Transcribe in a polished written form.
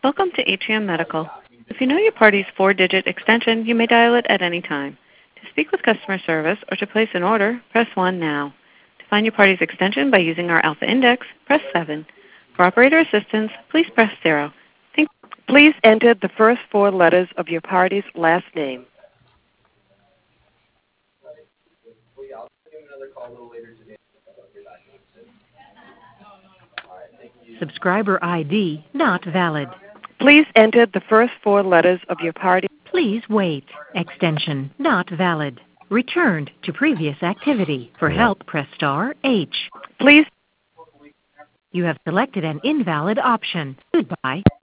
Welcome to Atrium Medical. If you know your party's 4-digit extension, you may dial it at any time. To speak with customer service or to place an order, press 1 now. To find your party's extension by using our Alpha Index, press 7. For operator assistance, please press 0. Please enter the first 4 letters of your party's last name. Subscriber ID not valid. Please enter the first 4 letters of your party. Please wait. Extension not valid. Returned to previous activity. For help, press star H. Please. You have selected an invalid option. Goodbye.